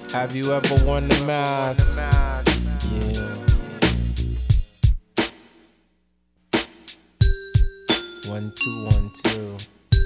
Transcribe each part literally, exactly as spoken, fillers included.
Have you ever worn the mask? Yeah. One, two, one, two.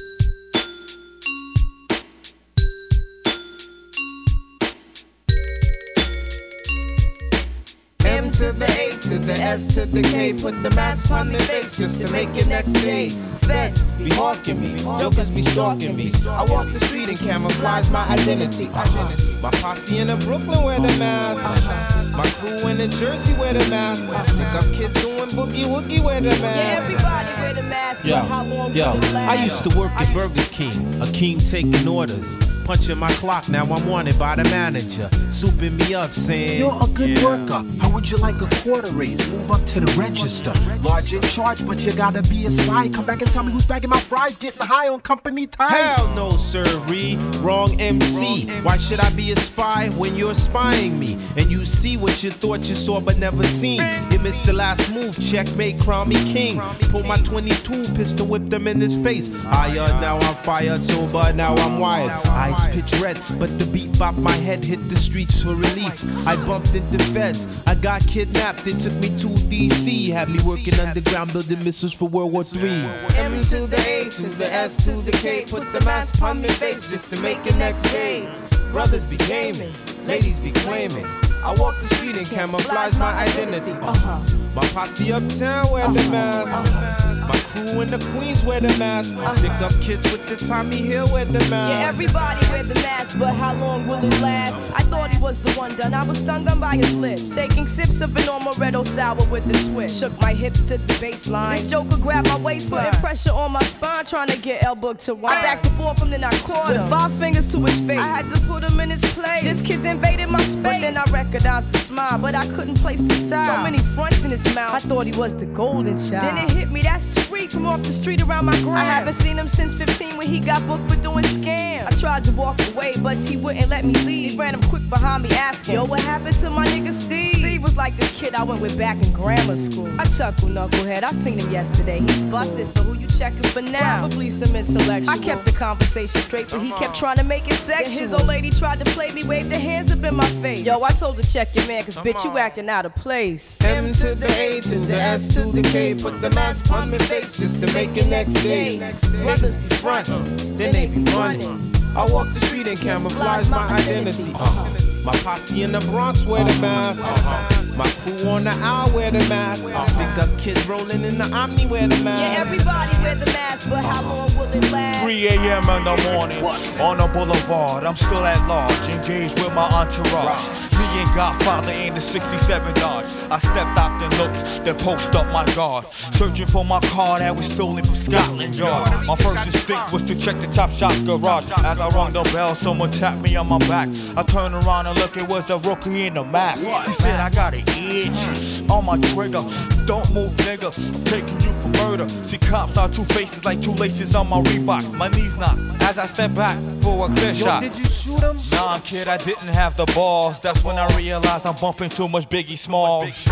M to the A to the S to the K. Put the mask on their face just to make it next day. Feds be hawking me, jokers be stalking me. I walk the street and camouflage my identity. Uh-huh. My posse in the Brooklyn wear the mask. Uh-huh. My crew in the Jersey wear the mask. Stick up kids doing boogie woogie wear the mask. Yeah, everybody wear the mask. Yo, but how long yo, will it last? I used to work at Burger King, a king taking orders. Punching my clock, now I'm wanted by the manager. Souping me up, saying, you're a good yeah. worker. How would you like a quarter raise? Move up to the register. Large in charge, but you gotta be a spy. Come back and tell me who's bagging my fries, getting high on company time. Hell no, sirree. Wrong M C. Why should I be a spy when you're spying me? And you see what you thought you saw but never seen. You missed the last move, checkmate, crown me king. Pull my twenty-two, pistol whip them in his face. Higher, now I'm fired, sober, now I'm wired. Eyes pitch red, but the beat bop my head hit the streets for relief. I bumped into feds, I got kidnapped, it took me to D C. Had me working underground building missiles for World War Three. M to the A to the S to the K. Put the mask on their face just to make it next day. Brothers be gaming, ladies be claiming. I walk the street and camouflage my identity. Uh-huh. My posse uptown wear the mask. Uh-huh. My crew in the Queens wear the mask. Uh-huh. Stick up kids with the Tommy Hill wear the mask. Yeah, everybody wear the mask, but how long will it last? I thought he was the one done. I was stung on by his lips. Taking sips of an amaretto sour with a twist. Shook my hips to the baseline. This joker grabbed my waistline. Putting pressure on my spine, trying to get elbow to wine. I backed the ball from then I caught him. With five fingers to his face. I had to put him in his place. This kid's invaded my space. But then I recognized the smile, but I couldn't place the style. So many fronts in his mouth. I thought he was the golden child. Then it hit me, that's Tariq from off the street around my gram. I haven't seen him since fifteen when he got booked for doing scams. I tried to walk away, but he wouldn't let me leave. He ran him quick behind me asking, yo, what happened to my nigga Steve? Steve was like this kid I went with back in grammar school. I chuckle, knucklehead, I seen him yesterday. He's busted, so who you checking for now? Probably some intellectual. I kept the conversation straight, but he kept trying to make it sexual. His old lady tried to play me, waved her hands up in my face. Yo, I told her check your man, cause bitch, you acting out of place. M to the A to the S to the K. Put the mask on my face just to make it next day. Brothers be frontin', then they be running. I walk the street and camouflage my identity. Uh-huh. My posse in the Bronx wear the mask. Uh-huh. My crew on the owl wear the mask. Uh-huh. Stick up kids rolling in the Omni wear the mask. Yeah, everybody wear the mask, but how long will it last? three a.m. in the morning, on the boulevard, I'm still at large, engaged with my entourage. Me and Godfather in the sixty-seven Dodge. I stepped out and looked, then post up my guard, searching for my car that was stolen from Scotland Yard. My first instinct was to check the Chop Shop garage. As I rung the bell, someone tapped me on my back. I turned around and looked, it was a rookie in the mask. He said, I got an itch on my trigger. Don't move, nigga, I'm taking you for murder. See, cops are two faces like two laces on my Reeboks. My knees knock as I step back for a clear Yo, shot. did you shoot him? Nah, kid, I didn't have the balls. That's when I realized I'm bumping too much Biggie Smalls.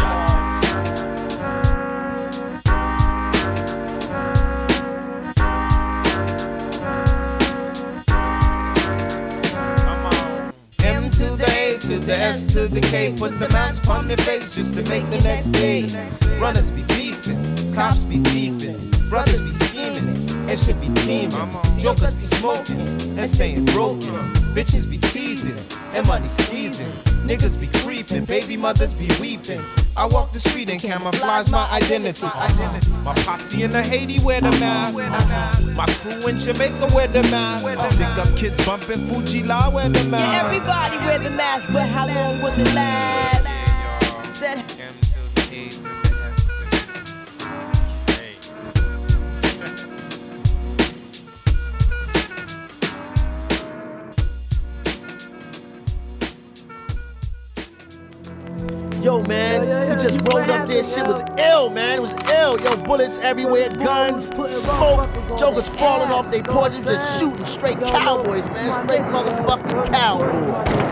M to the A to the S to the K. Put the mask on their face just to make the next day. Runners be beefing, cops be beefing, brothers be scheming, and should be teaming. Jokers be smoking and staying broken. Bitches be teasing and money squeezing. Niggas be creeping, baby mothers be weeping. I walk the street and camouflage my identity. My posse in the Haiti wear the mask. My crew in Jamaica wear the mask. Stick up kids bumping Fuji La wear the mask. Yeah, everybody wear the mask, but how long will it last? Said Yo, man, we just rolled up there. Shit was ill, man. It was ill. Yo, bullets everywhere, guns, smoke, jokers falling off their porches, just shooting straight cowboys, man. Straight motherfucking cowboys.